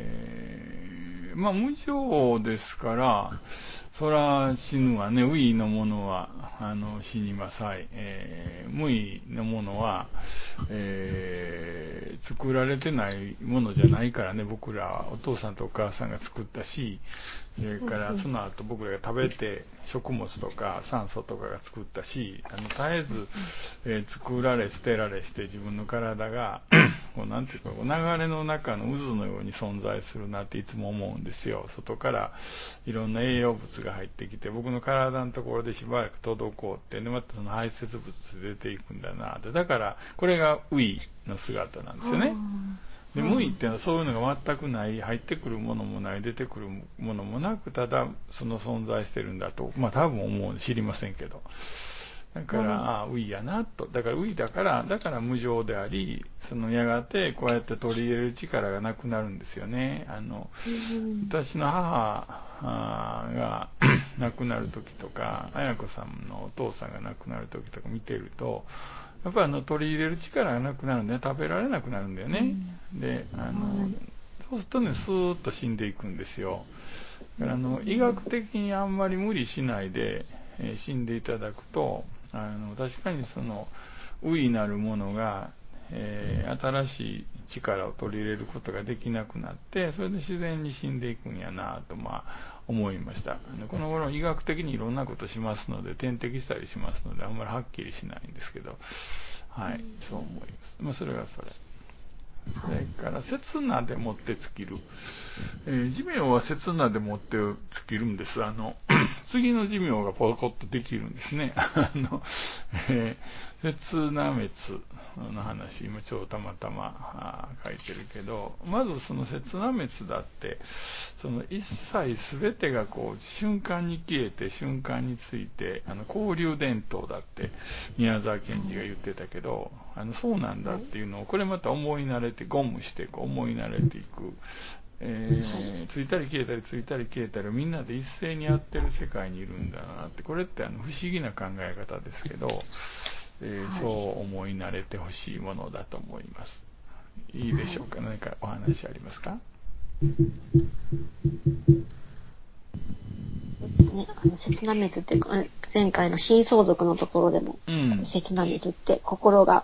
無常ですから、そら死ぬわね。ウイのものは、死にまさい。ムイのものは、作られてないものじゃないからね。僕らはお父さんとお母さんが作ったし、それからその後僕らが食べて食物とか酸素とかが作ったし、絶えず、作られ捨てられして自分の体がこうなんていうか、流れの中の渦のように存在するなっていつも思うんですよ。外からいろんな栄養物が入ってきて、僕の体のところでしばらく滞って、でまたその排泄物で出ていくんだなって。だからこれがウイの姿なんですよね。で、無意っていうのはそういうのが全くない、入ってくるものもない、出てくるものもなく、ただその存在してるんだと、多分思う、知りませんけど。だから、ウイやなと。だからウイだから無常であり、そのやがてこうやって取り入れる力がなくなるんですよね。私の母が亡くなる時とか、綾子さんのお父さんが亡くなる時とか見てると、やっぱり取り入れる力がなくなるんで、ね、食べられなくなるんだよね。で、そうするとね、スーッと死んでいくんですよ。だから医学的にあんまり無理しないで、死んでいただくと、確かにその、ウイなるものが、 新しい力を取り入れることができなくなって、それで自然に死んでいくんやなと思いました。この頃医学的にいろんなことしますので、点滴したりしますので、あんまりはっきりしないんですけど、はい、そう思います。それがそれ。それから刹那でもって尽きる、寿命は刹那でもって尽きるんです。次の寿命がポコッとできるんですね。刹那滅の話、今ちょうどたまたま書いてるけど、まずその刹那滅だって、その一切すべてがこう瞬間に消えて瞬間について、交流伝統だって宮沢賢治が言ってたけど、そうなんだっていうのを、これまた思い慣れて、ゴムしてこう思い慣れていく。ついたり消えたりついたり消えたりみんなで一斉にやってる世界にいるんだなって、これって不思議な考え方ですけど、そう思い慣れてほしいものだと思います。いいでしょうか。何かお話ありますか？ 刹那滅って前回の新相続のところでも、刹那滅って心が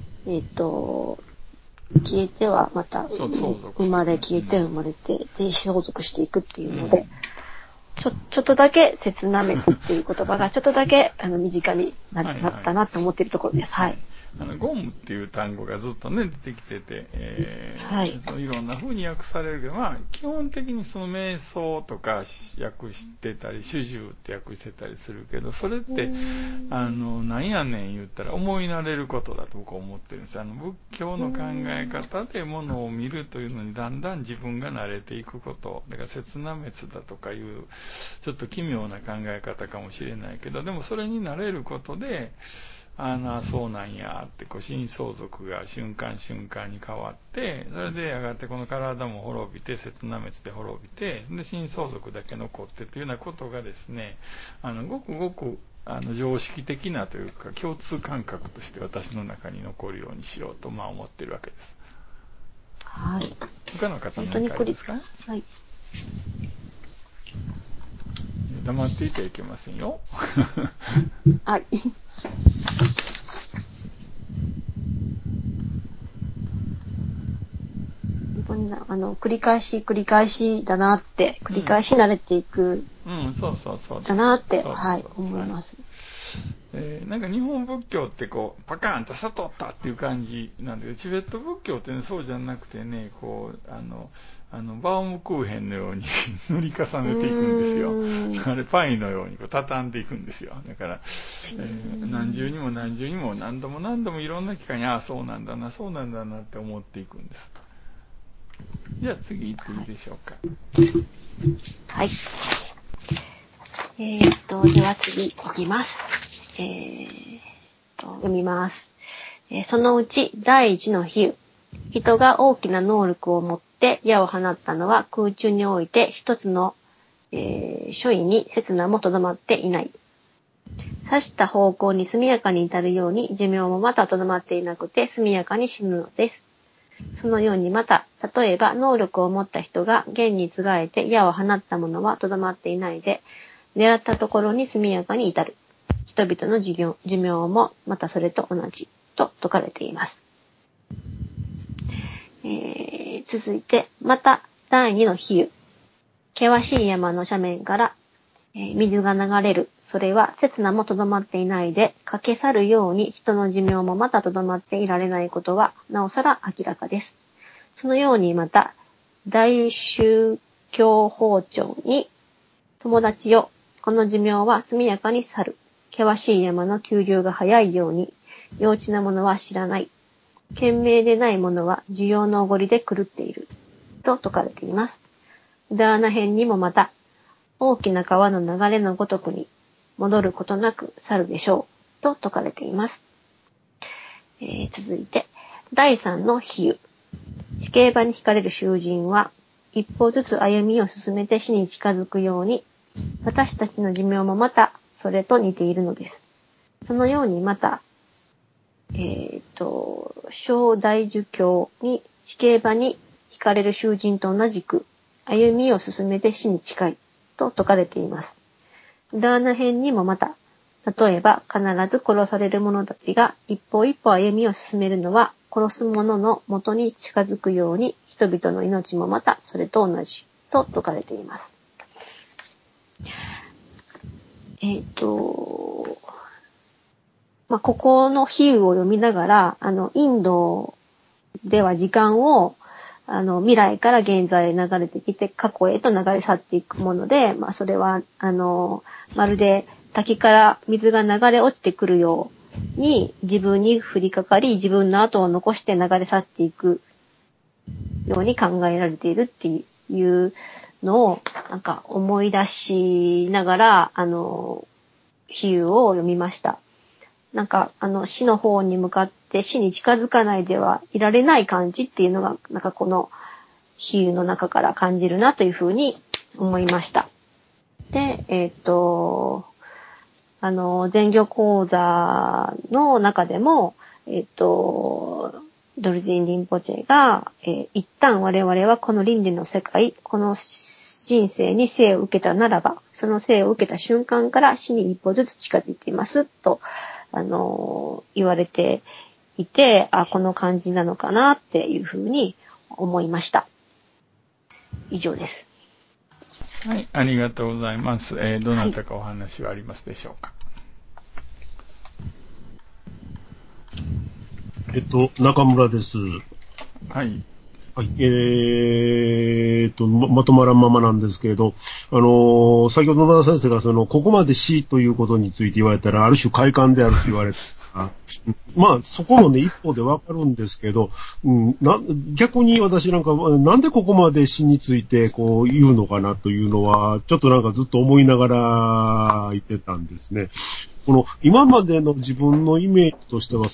消えてはまた生まれ、消えて生まれて、で相続していくっていうので、ちょっとだけ刹那滅っていう言葉がちょっとだけ身近になったなと思っているところです。はい。 ゴムっていう単語がずっとね出てきてて、いろんな風に訳されるけど、基本的にその瞑想とか訳してたり主従って訳してたりするけど、それってなんやねん言ったら思い慣れることだと僕は思ってるんです。仏教の考え方でものを見るというのにだんだん自分が慣れていくこと、だから刹那滅だとかいうちょっと奇妙な考え方かもしれないけど、でもそれに慣れることでそうなんやって新相続が瞬間瞬間に変わって、それでやがてこの体も滅びて刹那滅で滅びて、で新相続だけ残ってというようなことがですね、ごくごく常識的なというか共通感覚として私の中に残るようにしようと思っているわけです。 はい。 他の方何かありますか？ はい。 黙っていちゃいけませんよ。 はい。繰り返しだなって、繰り返し慣れていく。 そうだなって、はい、思います。 なんか日本仏教ってパカーンと悟ったっていう感じなんだけど、チベット仏教ってね、そうじゃなくてね、バウムクーヘンのように塗り重ねていくんですよ。あれパイのように畳んでいくんですよ。だから、何重にも何重にも何度もいろんな機会に、そうなんだなって思っていくんです。じゃあ次行っていいでしょうか。 はい。では次行きます。読みます。そのうち第一の比喩。人が大きな能力を持って矢を放ったのは空中において一つの、所意に刹那もとどまっていない。刺した方向に速やかに至るように寿命もまたとどまっていなくて速やかに死ぬのです。そのようにまた、例えば能力を持った人が弦につがえて矢を放ったものはとどまっていないで、狙ったところに速やかに至る。人々の寿命もまたそれと同じと説かれています。続いて、また第二の比喩。険しい山の斜面から、水が流れる。それは刹那もとどまっていないで、駆け去るように人の寿命もまたとどまっていられないことは、なおさら明らかです。そのようにまた、大宗教法帳に、友達よ、この寿命は速やかに去る。険しい山の急流が速いように、幼稚なものは知らない。賢明でないものは需要のおごりで狂っている。と説かれています。ダーナ編にもまた、大きな川の流れのごとくに戻ることなく去るでしょう。と説かれています。続いて、第三の比喩。死刑場に惹かれる囚人は、一歩ずつ歩みを進めて死に近づくように、私たちの寿命もまたそれと似ているのです。そのようにまた、小大儒教に死刑場に惹かれる囚人と同じく歩みを進めて死に近いと説かれています。ダーナ編にもまた、例えば必ず殺される者たちが一歩一歩歩みを進めるのは殺す者の元に近づくように、人々の命もまたそれと同じと説かれています。ここの比喩を読みながら、インドでは時間を、未来から現在へ流れてきて、過去へと流れ去っていくもので、それは、まるで滝から水が流れ落ちてくるように、自分に降りかかり、自分の後を残して流れ去っていくように考えられているっていうのを、思い出しながら、比喩を読みました。死の方に向かって死に近づかないではいられない感じっていうのが、この比喩の中から感じるなというふうに思いました。で、全業講座の中でも、ドルジン・リンポチェが、一旦我々はこの倫理の世界、この人生に生を受けたならば、その生を受けた瞬間から死に一歩ずつ近づいていますと、言われていて、この感じなのかなっていうふうに思いました。以上です。 はい、ありがとうございます。どなたかお話はありますでしょうか。 中村です。 はい。 はい、まとまらんままなんですけれど、先ほど野田先生がここまで死ということについて言われたら、ある種快感であると言われた。そこもね、一方でわかるんですけど、逆に私なんでここまで死についてこう言うのかなというのは、ちょっとずっと思いながら言ってたんですね。今までの自分のイメージとしては、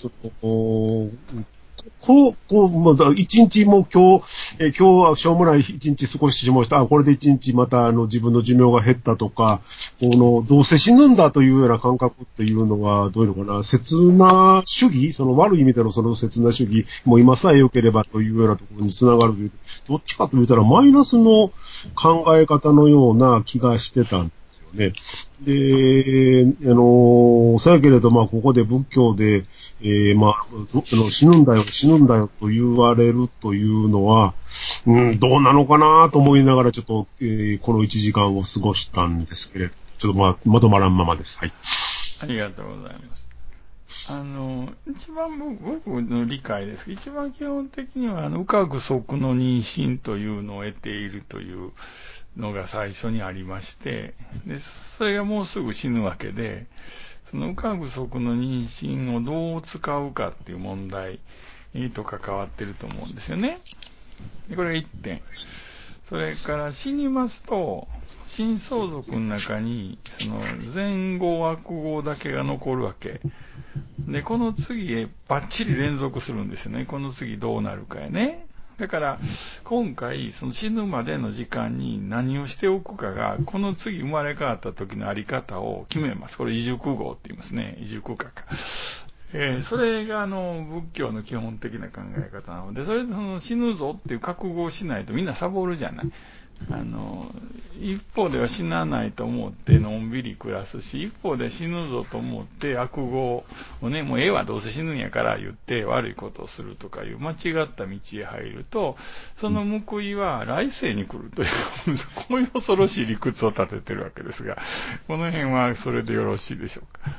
一日も今日はしょうもない一日過ごしてしまう人、これで一日また自分の寿命が減ったとか、どうせ死ぬんだというような感覚っていうのは、どういうのかな、刹那主義、悪い意味での刹那主義、もう今さえ良ければというようなところにつながるという、どっちかと言ったらマイナスの考え方のような気がしてたんですよね。で、さやけれど、ここで仏教で、死ぬんだよと言われるというのは、どうなのかなと思いながらちょっと、この1時間を過ごしたんですけれど、ちょっとまとまらんままです。はい。 ありがとうございます。一番僕の理解ですけど、一番基本的には、右覚側の妊娠というのを得ているというのが最初にありまして、で、それがもうすぐ死ぬわけで、その右覚側の妊娠をどう使うかっていう問題と関わってると思うんですよね。で、これが1点。それから死にますと、新相続の中に、前後悪後だけが残るわけ。で、この次へバッチリ連続するんですよね。この次どうなるかやね。だから、今回、死ぬまでの時間に何をしておくかが、この次生まれ変わった時のあり方を決めます。これ、異熟語って言いますね。異熟化か。それが、仏教の基本的な考え方なので、それで死ぬぞっていう覚悟をしないとみんなサボるじゃない。一方では死なないと思ってのんびり暮らすし、一方で死ぬぞと思って悪語をね、もうどうせ死ぬんやから言って悪いことをするとかいう間違った道へ入ると、その報いは来世に来るという、こういう恐ろしい理屈を立ててるわけですが、この辺はそれでよろしいでしょうか。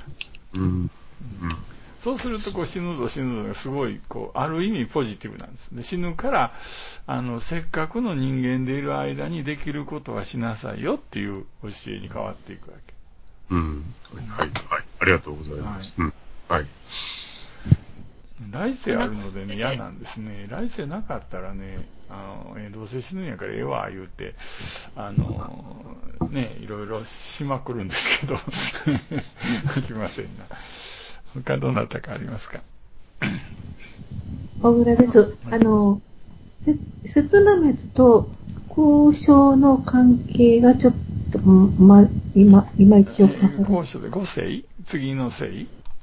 そうすると、死ぬぞがすごい、ある意味ポジティブなんです。で、死ぬから、せっかくの人間でいる間にできることはしなさいよっていう教えに変わっていくわけ。 はい。ありがとうございます。はい。 来世あるのでね、嫌なんですね。来世なかったらね、どうせ死ぬんやから言うて、いろいろしまくるんですけど、できませんな。他どなたかありますか？ 小倉です。刹那滅と交渉の関係がちょっと、いまいちよくわかる。 交渉で5世？次の世？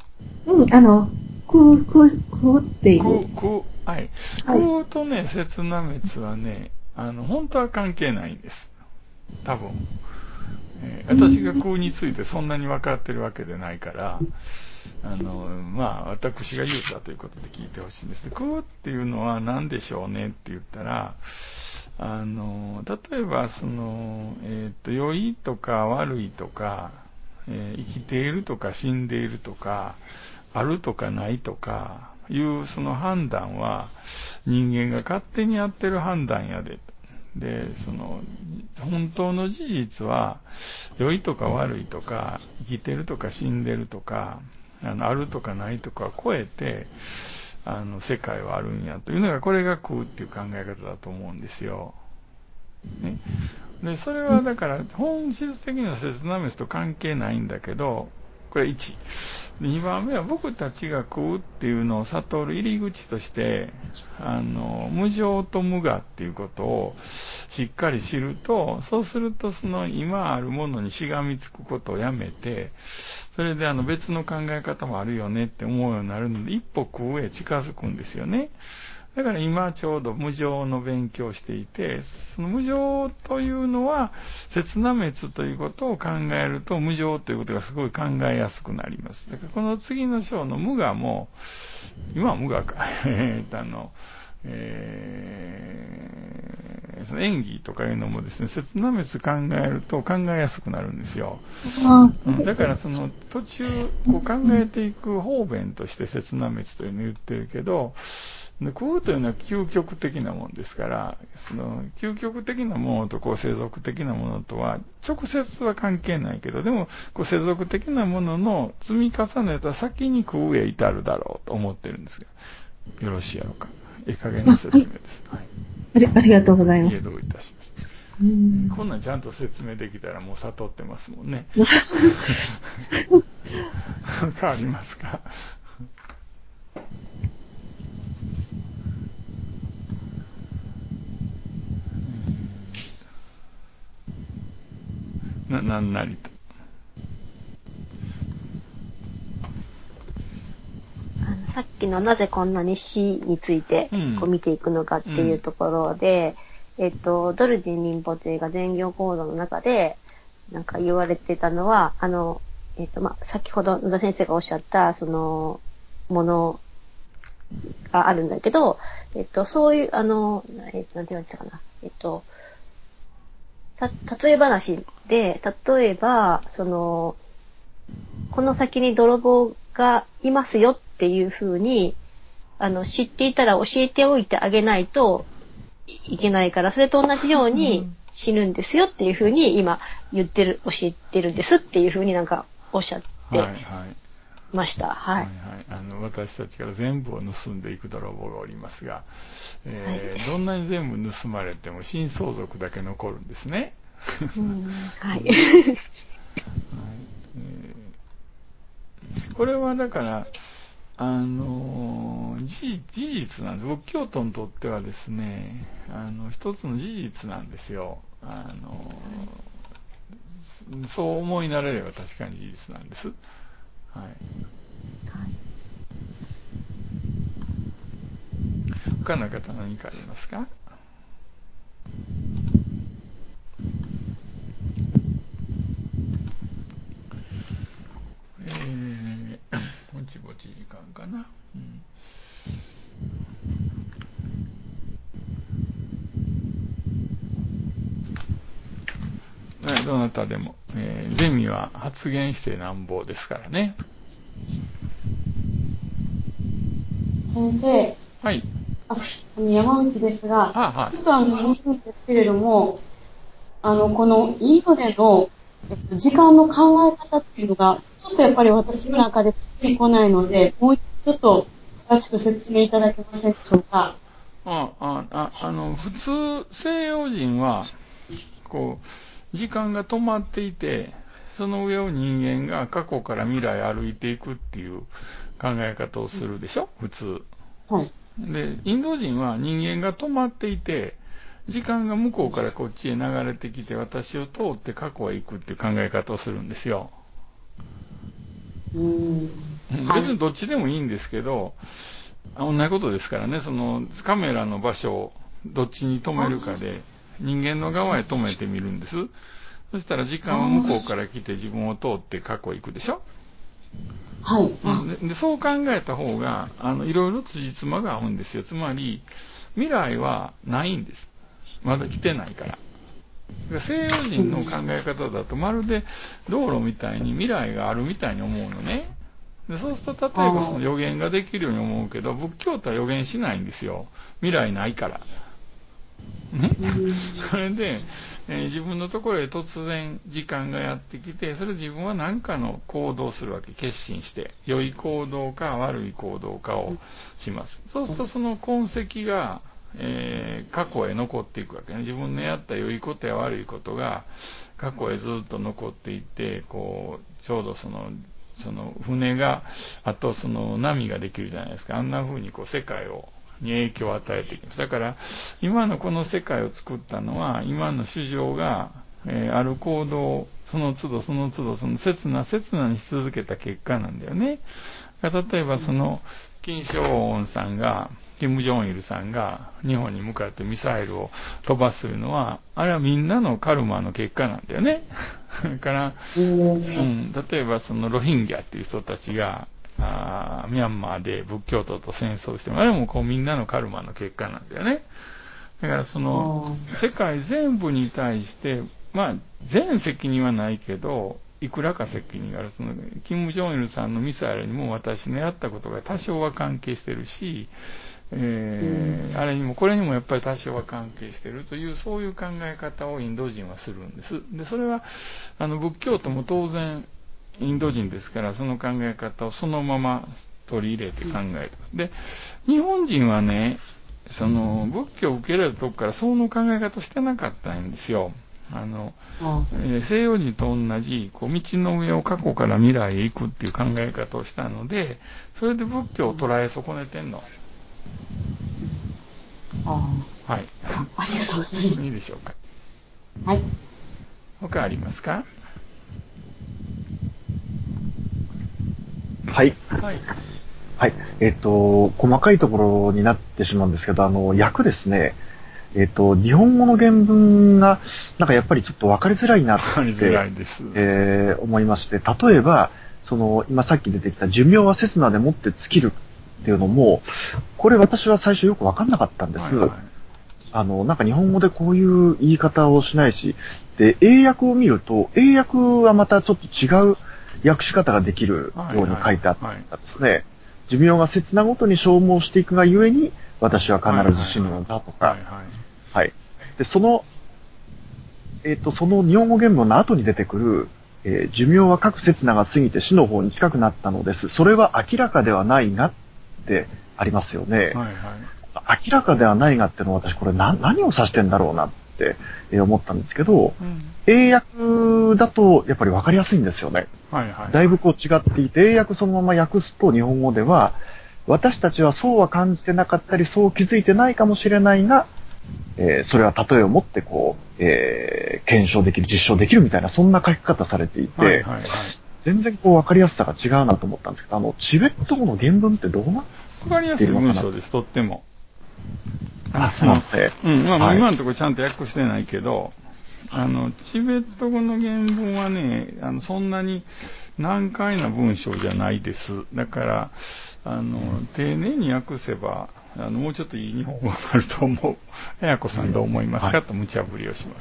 空っていう。 はい。空とね、刹那滅はね、本当は関係ないんです。多分。私が空についてそんなに分かってるわけでないから、 私が言うたということで聞いてほしいんです。空っていうのは何でしょうねって言ったら、例えば、良いとか悪いとか、生きているとか死んでいるとか、あるとかないとかいうその判断は人間が勝手にやってる判断やで。で、本当の事実は良いとか悪いとか生きてるとか死んでるとかあるとかないとかを超えて世界はあるんやというのがこれが空っていう考え方だと思うんですよ。ね。で、それはだから本質的な刹那滅と関係ないんだけど、これ1。2番目は僕たちが空っていうのを悟る入り口として、無常と無我っていうことをしっかり知ると、そうするとその今あるものにしがみつくことをやめて、それで別の考え方もあるよねって思うようになるので、一歩空へ近づくんですよね。だから今ちょうど無常の勉強をしていて、その無常というのは、刹那滅ということを考えると、無常ということがすごい考えやすくなります。だからこの次の章の無我も、今は無我か。その演技とかいうのもですね、刹那滅考えると考えやすくなるんですよ。だからその途中こう考えていく方便として刹那滅というのを言ってるけど、空というのは究極的なものですから、その究極的なものと世俗的なものとは直接は関係ないけど、でも世俗的なものの積み重ねた先に空へ至るだろうと思ってるんですが、よろしいやろうか。加減な説明です。はい。 ありがとうございます。 どういたしました。こんなんちゃんと説明できたらもう悟ってますもんね。変わりますか。なんなりと。 さっきのなぜこんなに死についてこう見ていくのかっていうところで、ドルジン忍法というか全行講座の中でなんか言われてたのは、先ほど野田先生がおっしゃったそのものがあるんだけど、そういうなんて言われたかな、例え話で、例えば、この先に泥棒がいますよっていう風に、知っていたら教えておいてあげないといけないから、それと同じように死ぬんですよっていう風に今教えてるんですっていう風になんかおっしゃってました。はい。 私たちから全部を盗んでいく泥棒がおりますが、どんなに全部盗まれても新相続だけ残るんですね。 はい。 これはだから、事実なんです。仏教徒にとってはですね、一つの事実なんですよ。そう思いなれれば確かに事実なんです。はい。他の方何かありますか？ぼちぼち時間かな。どなたでも、ゼミは発言してなんぼですからね。 先生。 はい。 山内ですが、 はい、 ちょっと思うんですけれども、このインドでの、時間の考え方っていうのが、ちょっとやっぱり私の中でついてこないので、もう一度ちょっと詳しく説明いただけませんでしょうか。 普通、西洋人は、時間が止まっていて、その上を人間が過去から未来歩いていくっていう考え方をするでしょ、普通。 はい。 で、インド人は人間が止まっていて、時間が向こうからこっちへ流れてきて、私を通って過去へ行くっていう考え方をするんですよ。別にどっちでもいいんですけど、同じことですからね、そのカメラの場所をどっちに止めるかで、人間の側へ止めてみるんです。そしたら時間は向こうから来て自分を通って過去へ行くでしょ。 はい。 でそう考えた方が、いろいろ辻褄が合うんですよ。つまり、未来はないんです。まだ来てないから。西洋人の考え方だと、まるで道路みたいに未来があるみたいに思うのね。でそうすると、例えばその予言ができるように思うけど、仏教とは予言しないんですよ。未来ないから。ね。それで、自分のところへ突然時間がやってきて、それで自分は何かの行動をするわけ。決心して。良い行動か悪い行動かをします。そうするとその痕跡が、過去へ残っていくわけね。自分のやった良いことや悪いことが過去へずっと残っていって、こう、ちょうどその船が、あとその波ができるじゃないですか。あんな風にこう世界に影響を与えていきます。だから、今のこの世界を作ったのは、今の主情が、ある行動を、その都度、その刹那にし続けた結果なんだよね。例えば金正恩さんが、金正日さんが日本に向かってミサイルを飛ばすというのは、あれはみんなのカルマの結果なんだよね。だから、例えばロヒンギャっていう人たちが、ミャンマーで仏教徒と戦争しても、あれもみんなのカルマの結果なんだよね。だから世界全部に対して、全責任はないけど、いくらか責任がある。金正日さんのミサイルにも私のやったことが多少は関係してるし、あれにもこれにもやっぱり多少は関係してるという、そういう考え方をインド人はするんです。で、それは仏教徒も当然インド人ですから、その考え方をそのまま取り入れて考えてます。で、日本人はね、仏教を受け入れるとこからその考え方をしてなかったんですよ。西洋人と同じ道の上を過去から未来へ行くっていう考え方をしたので、それで仏教を捉え損ねてんの。はい。 ありがとうございます。 いいでしょうか。 はい。 他ありますか？ はい。 はい。 はい。細かいところになってしまうんですけど、訳ですね。日本語の原文が、なんかやっぱりちょっと分かりづらいなって、思いまして、例えば、今さっき出てきた寿命は刹那でもって尽きるっていうのも、これ私は最初よく分かんなかったんです。なんか日本語でこういう言い方をしないし、で、英訳を見ると、英訳はまたちょっと違う訳し方ができるように書いてあったんですね。寿命が刹那ごとに消耗していくがゆえに、私は必ず死ぬのだとか。はい。で、その日本語原文の後に出てくる、寿命は各刹那が過ぎて死の方に近くなったのです。それは明らかではないがってありますよね。明らかではないがってのは私これ何を指してんだろうなって思ったんですけど、英訳だとやっぱり分かりやすいんですよね。だいぶ違っていて、英訳そのまま訳すと日本語では、私たちはそうは感じてなかったり、そう気づいてないかもしれないが、それは例えをもって検証できる、実証できるみたいな、そんな書き方されていて、全然分かりやすさが違うなと思ったんですけど、チベット語の原文ってどうなっているのかな？ 分かりやすい文章です、とっても。 そうなんですね。 今のところちゃんと訳してないけど、チベット語の原文はね、そんなに難解な文章じゃないです。だから、丁寧に訳せば、もうちょっといい日本語になると思う。綾子さんどう思いますか、と無茶ぶりをします。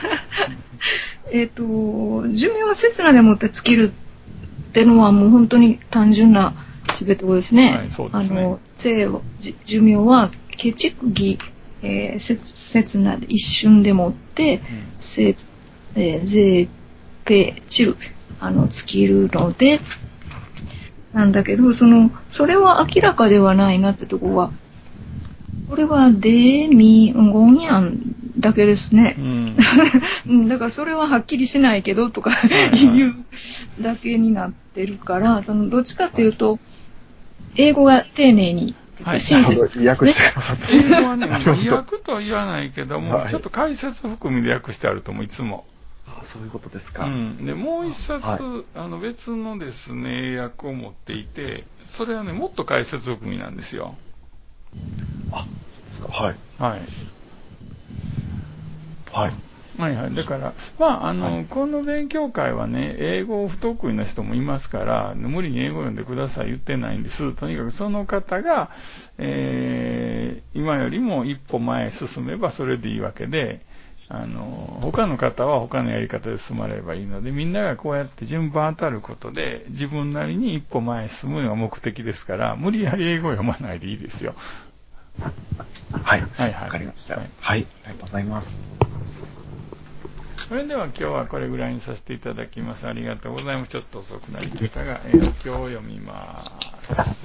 寿命は刹那でもって尽きるってのはもう本当に単純なチベット語ですね。 そうですね。 寿命はケチクギ、刹那で一瞬でもって、ゼーペチル、尽きるので、なんだけど、それは明らかではないなってとこは、これはデミゴンヤンだけですね。だからそれははっきりしないけどとかいうだけになってるから、どっちかというと、英語が丁寧に、親切に訳してくださって。 英語はね、訳とは言わないけども、ちょっと解説含みで訳してあると思う、いつも。 そういうことですか。 で、もう一冊、別のですね、英訳を持っていて、それはね、もっと解説含みなんですよ。 そうですか。はい。 はいはい。だから、この勉強会はね、英語不得意な人もいますから、無理に英語読んでください言ってないんです。とにかくその方が、今よりも一歩前へ進めばそれでいいわけで、他の方は他のやり方で進まればいいので、みんながこうやって順番当たることで、自分なりに一歩前へ進むのが目的ですから、無理やり英語を読まないでいいですよ。 はい。 はいはい。 わかりました。 はい。 はい。ありがとうございます。 それでは今日はこれぐらいにさせていただきます。ありがとうございます。ちょっと遅くなりましたが、今日読みます。